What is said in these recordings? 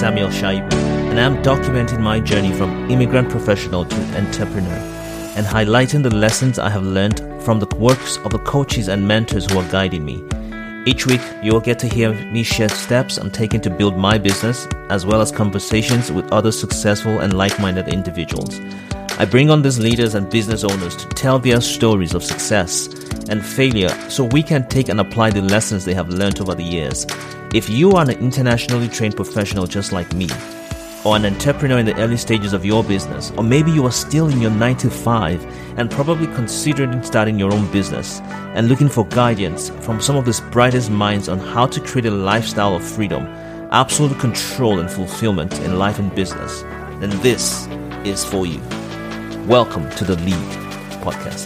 Samuel Shaibu, and I'm documenting my journey from immigrant professional to entrepreneur and highlighting the lessons I have learned from the works of the coaches and mentors who are guiding me. Each week, you'll get to hear me share steps I'm taking to build my business, as well as conversations with other successful and like-minded individuals. I bring on these leaders and business owners to tell their stories of success and failure so we can take and apply the lessons they have learned over the years. If you are an internationally trained professional just like me, or an entrepreneur in the early stages of your business, or maybe you are still in your 9 to 5 and probably considering starting your own business and looking for guidance from some of the brightest minds on how to create a lifestyle of freedom, absolute control and fulfillment in life and business, then this is for you. Welcome to the League Podcast.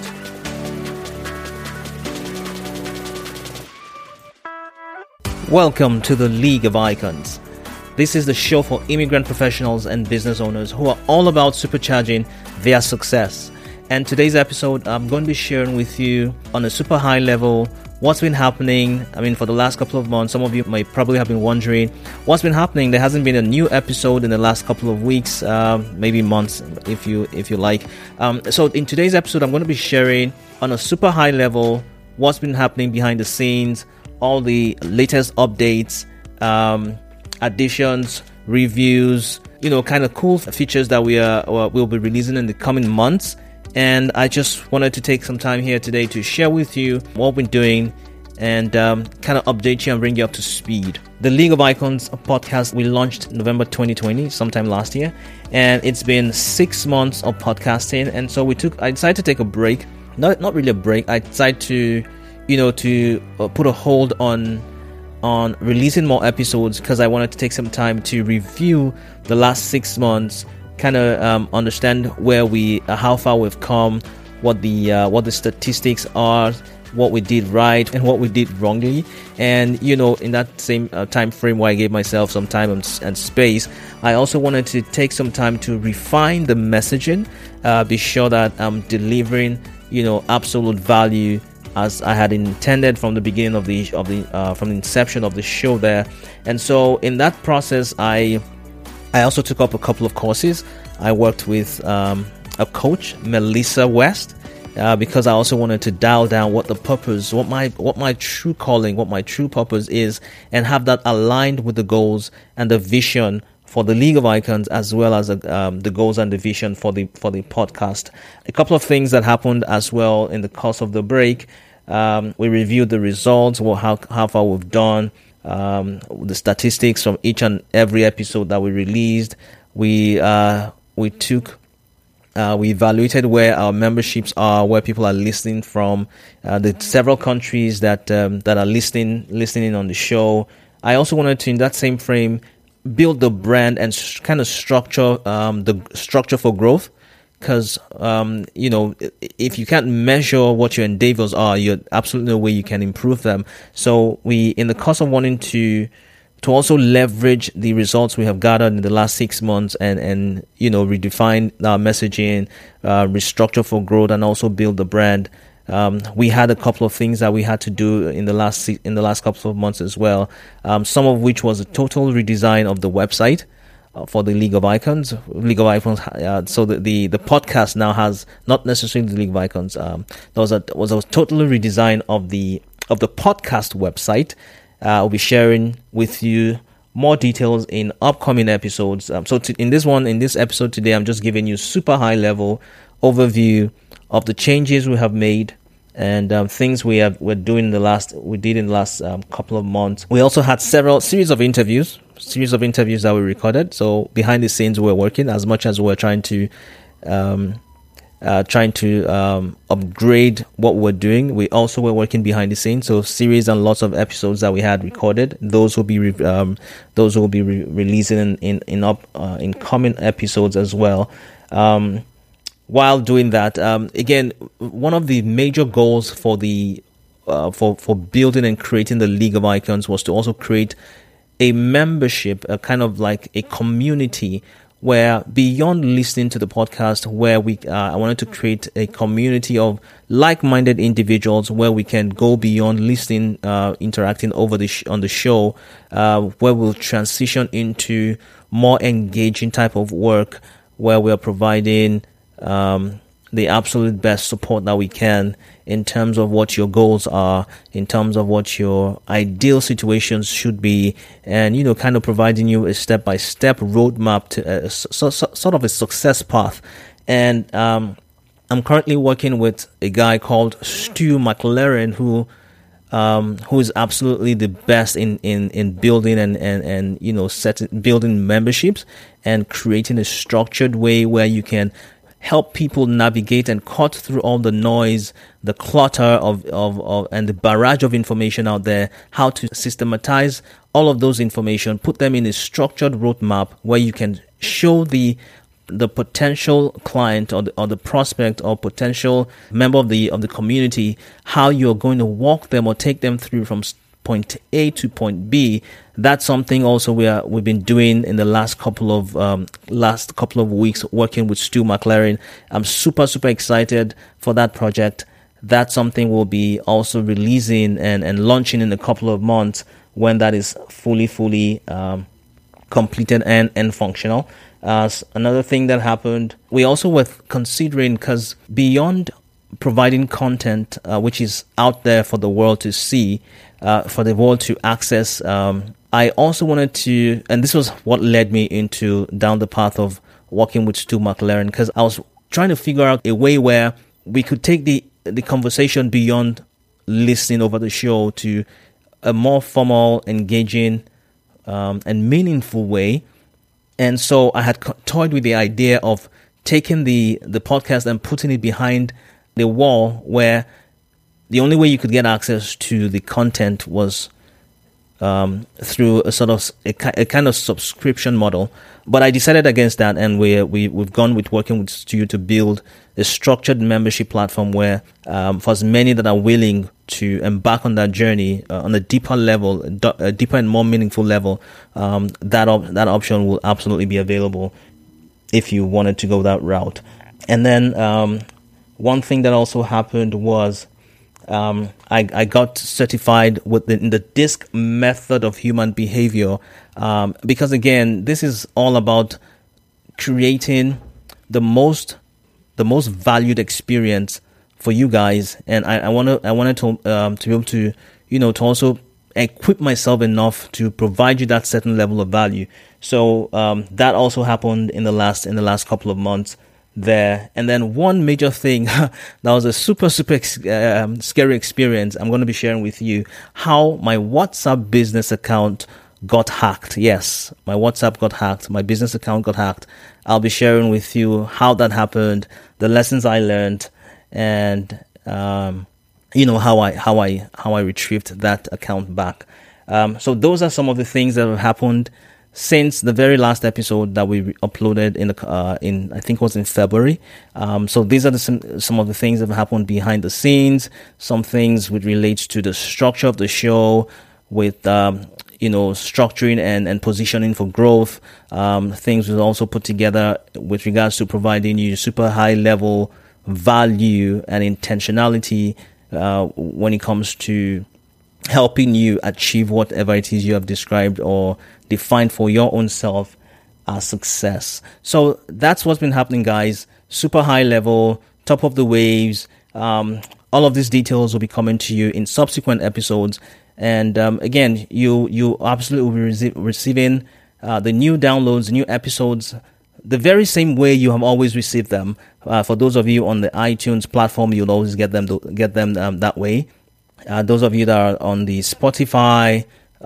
Welcome to the League of Icons. This is the show for immigrant professionals and business owners who are all about supercharging their success. And today's episode, I'm going to be sharing with you on a super high level what's been happening. For the last couple of months, some of you might probably have been wondering what's been happening. There hasn't been a new episode in the last couple of weeks, maybe months, if you like. So in today's episode, I'm going to be sharing on a super high level what's been happening behind the scenes, all the latest updates, additions, reviews, kind of cool features that we'll be releasing in the coming months. And I just wanted to take some time here today to share with you what we're doing and kind of update you and bring you up to speed. The League of Icons podcast, we launched November 2020, sometime last year, and it's been 6 months of podcasting. And so I decided to take a break, not really a break. I decided to put a hold on releasing more episodes because I wanted to take some time to review the last 6 months, kind of understand how far we've come, what the statistics are, what we did right and what we did wrongly. And in that same time frame where I gave myself some time and space, I also wanted to take some time to refine the messaging, be sure that I'm delivering absolute value as I had intended from the beginning from the inception of the show there. And so in that process, I also took up a couple of courses. I worked with a coach, Melissa West, because I also wanted to dial down what my true calling, what my true purpose is, and have that aligned with the goals and the vision for the League of Icons, as well as the goals and the vision for the podcast. A couple of things that happened as well in the course of the break. We reviewed the results, how far we've done, the statistics from each and every episode that we released. We evaluated where our memberships are, where people are listening from, the several countries that are listening in on the show. I also wanted to, in that same frame, build the brand and kind of structure the structure for growth. Because, if you can't measure what your endeavors are, you're absolutely no way you can improve them. So we, in the course of wanting to also leverage the results we have gathered in the last 6 months and redefine our messaging, restructure for growth, and also build the brand. We had a couple of things that we had to do in the last couple of months as well. Some of which was a total redesign of the website for the League of Icons. So the podcast now has not necessarily the League of Icons. There was a total redesign of the podcast website. I'll be sharing with you more details in upcoming episodes. In this episode today, I'm just giving you super high level overview of the changes we have made and things we did in the last couple of months. We also had series of interviews that we recorded. So behind the scenes, we're working as much as we're trying to upgrade what we're doing. We also were working behind the scenes. So series and lots of episodes that we had recorded. Those will be releasing in coming episodes as well. While doing that, again, one of the major goals for building and creating the League of Icons was to also create a membership, a kind of like a community where beyond listening to the podcast, where I wanted to create a community of like-minded individuals where we can go beyond listening, interacting over on the show, where we'll transition into more engaging type of work, where we are providing the absolute best support that we can in terms of what your goals are, in terms of what your ideal situations should be, and, kind of providing you a step-by-step roadmap to sort of a success path. And I'm currently working with a guy called Stu McLaren, who is absolutely the best in building and building memberships and creating a structured way where you can help people navigate and cut through all the noise, the clutter of and the barrage of information out there, how to systematize all of those information, put them in a structured roadmap where you can show the potential client or the prospect or potential member of the community how you're going to walk them or take them through from point A to point B. That's something also we've been doing in the last couple of weeks, working with Stu McLaren. I'm super excited for that project. That's something we'll be also releasing and launching in a couple of months when that is fully completed and functional. Another thing that happened, we also were considering, because beyond providing content which is out there for the world to see, for the world to access, I also wanted to, and this was what led me down the path of working with Stu McLaren, because I was trying to figure out a way where we could take the conversation beyond listening over the show to a more formal, engaging, and meaningful way. And so I had toyed with the idea of taking the podcast and putting it behind the wall, where the only way you could get access to the content was through a sort of a kind of subscription model. But I decided against that, and we've gone with working with Stu to build a structured membership platform where for as many that are willing to embark on that journey on a deeper level, a deeper and more meaningful level, that option will absolutely be available if you wanted to go that route. And then one thing that also happened was I got certified in the DISC method of human behavior, because again, this is all about creating the most valued experience for you guys, and I wanted to be able to to also equip myself enough to provide you that certain level of value. So that also happened in the last couple of months there. And then one major thing that was a super scary experience, I'm going to be sharing with you how my WhatsApp business account got hacked. Yes, my WhatsApp got hacked. My business account got hacked. I'll be sharing with you how that happened, the lessons I learned, and how I retrieved that account back. So those are some of the things that have happened since the very last episode that we uploaded in I think it was in February. So these are some of the things that have happened behind the scenes. Some things which relates to the structure of the show, with structuring and positioning for growth. Things we've also put together with regards to providing you super high level value and intentionality when it comes to helping you achieve whatever it is you have described or defined for your own self as success. So that's what's been happening, guys. Super high level, top of the waves. All of these details will be coming to you in subsequent episodes. And again, you absolutely will be receiving the new downloads, new episodes, the very same way you have always received them. For those of you on the iTunes platform, you'll always get them that way. Those of you that are on the Spotify,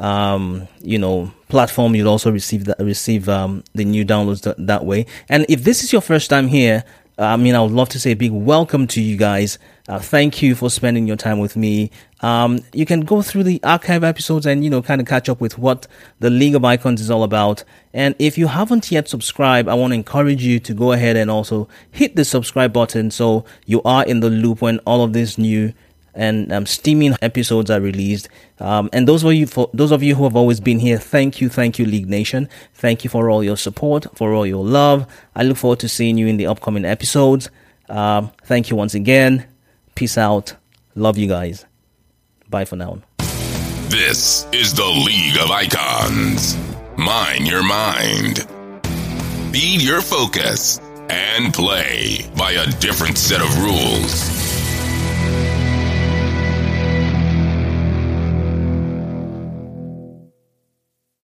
platform, you'll also receive the new downloads that way. And if this is your first time here, I would love to say a big welcome to you guys. Thank you for spending your time with me. You can go through the archive episodes and, kind of catch up with what the League of Icons is all about. And if you haven't yet subscribed, I want to encourage you to go ahead and also hit the subscribe button so you are in the loop when all of these new and steaming episodes are released. And those of you who have always been here, thank you, League Nation. Thank you for all your support, for all your love. I look forward to seeing you in the upcoming episodes. Thank you once again. Peace out. Love you guys. Bye for now. This is the League of Icons. Mind your mind. Feed your focus and play by a different set of rules.